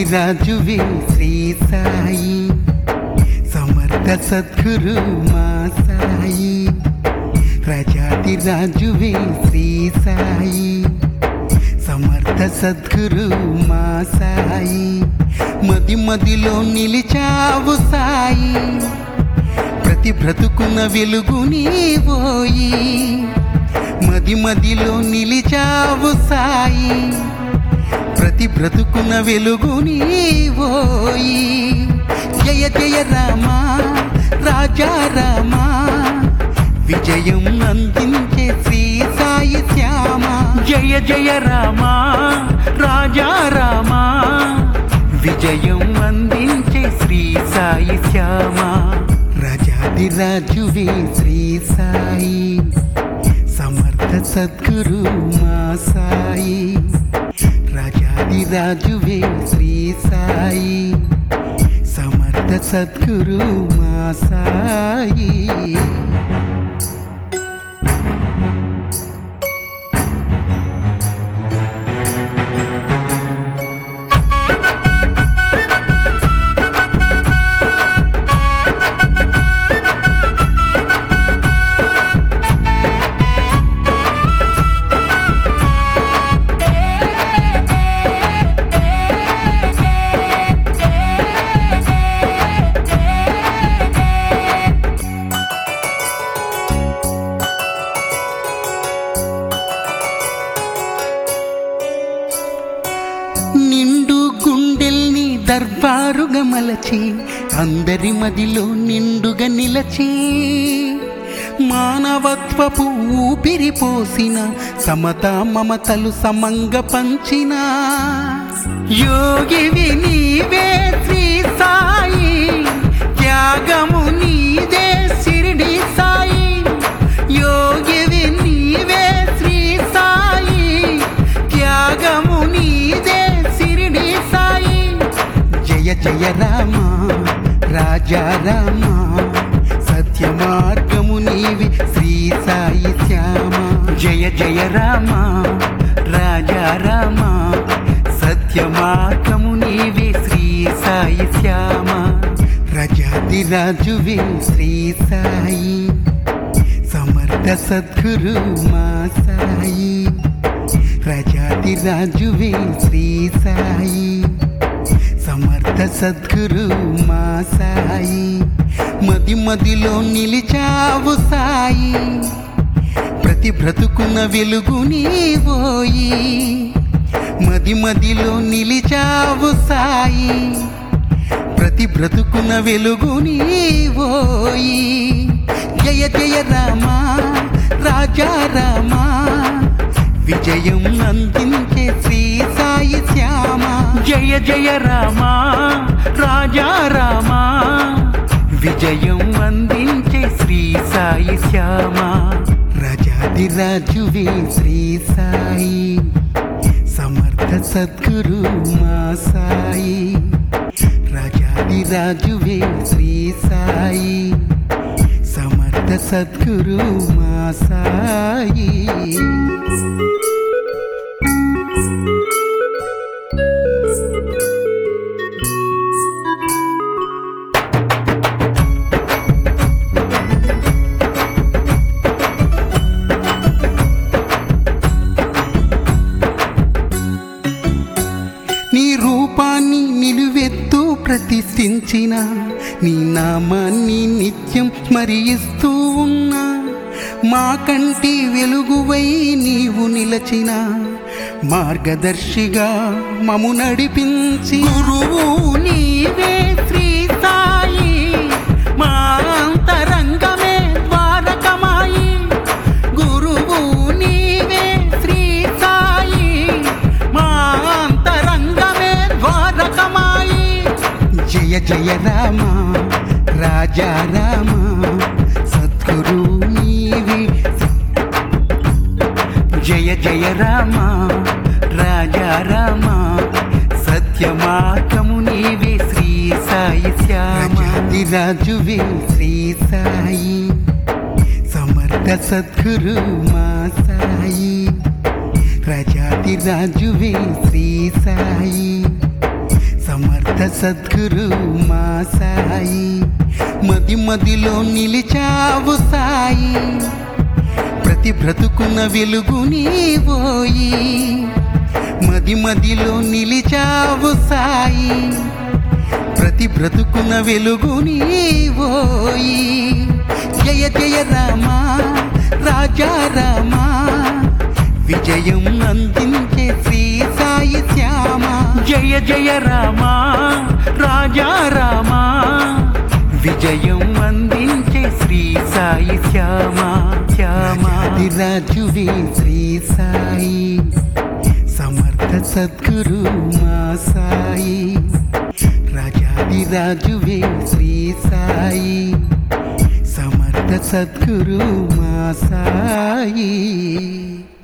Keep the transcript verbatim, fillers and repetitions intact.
రాజాదిరాజువే శ్రీ సాయి, సమర్థ సద్గురు మా సాయి. రాజాదిరాజువే శ్రీ సాయి, సమర్థ సద్గురు మా సాయి. మది మదిలో నిలిచావు సాయి, ప్రతి బ్రతుకున్న వెలుగు నీవోయి. మది మదిలో నిలిచావు సాయి, ప్రతి బ్రతుకున్న వెలుగు నీవోయి. జయ జయ రామా రాజా రామా, విజయం అందించే శ్రీ సాయి శ్యామ. జయ జయ రామా రాజా రామా, విజయం అందించే శ్రీ సాయి శ్యామ. రాజాదిరాజువే శ్రీ సాయి, సమర్థ సద్గురు మా సాయి. రాజాదిరాజువే శ్రీ సాయి, సమర్థ సద్గురు మా సాయి. నిండు గుండెల్ని దర్బారుగా మలచి, అందరి మదిలో నిండుగా నిలచి, మానవత్వపు ఊపిరి పోసిన, సమతా మమతలు సమంగ పంచిన యోగివి నీవే శ్రీ సాయి. త్యాగము నీదే షిరిడి సాయి, యోగివి నీవే శ్రీ సాయి. త్యాగము నీదే షిరిడి సాయి. జయ జయ రామా రాజా రామా, సత్య మార్గము నీవి శ్రీ సాయి శ్యామ. జయ జయ రామా రాజా రామా, సత్య మార్గము నీవే శ్రీ సాయి శ్యామ. రాజాదిరాజువే శ్రీ సాయి, సమర్థ సద్గురు మా సాయి. రాజాదిరాజువే శ్రీ సాయి, సమర్థ సద్గురు మా సాయి. మది మదిలో నిలిచావు సాయి, ప్రతి బ్రతుకున్న వెలుగు నీవోయి. మది మదిలో నిలిచావు సాయి, ప్రతి బ్రతుకున్న వెలుగు నీవోయి. జయ జయ రామా రాజా రామా, విజయం అందించే శ్రీ సాయి శ్యామ. జయ జయ రామా రాజా రామా, విజయం అందించే శ్రీ సాయి శ్యామ. రాజాదిరాజువే శ్రీ సాయి, సమర్థ సద్గురు మా సాయి. రాజాదిరాజువే శ్రీ సాయి, సమర్థ సద్గురు మా సాయి. నీ రూపాన్ని నిలువెత్తు ప్రతిష్ఠించిన, నీ నామాన్ని నిత్యం స్మరిస్తూ ఉన్నా, మా కంటి వెలుగువై నీవు నిలచిన, మార్గదర్శిగా మము నడిపించి. గురువు నీవే శ్రీ సాయి, మా అంతరంగమే ద్వారకమాయి. గురువు నీవే శ్రీ సాయి, మా అంతరంగమే ద్వారకమాయి. జయ జయ రామా రాజా రామా, సద్గురు నీవే. జయ జయ రామా రాజా రామా, సత్య మార్గము నీవే శ్రీ సాయి శ్యామ. రాజాదిరాజువే శ్రీ సాయి, సమర్థ సద్గురు మా సాయి. రాజాదిరాజువే శ్రీ సాయి, సమర్థ సద్గురు మా సాయి మది మదిలో నిలిచావు సాయి ప్రతి బ్రతుకున్న వెలుగు నీవోయి మది మదిలో నిలిచావు సాయి ప్రతి బ్రతుకున్న వెలుగు నీవోయి జయ జయ రామా రాజా రామా విజయం అందించే శ్రీ సాయి శ్యామ జయ జయ రామా రాజా రామా విజయం అందించే శ్రీ సాయి శ్యామ శ్యామ రాజువే శ్రీ సాయి సమర్థ సద్గురు మా సాయి రాజాది రాజువే శ్రీ సాయి సమర్థ సద్గురు మా సాయి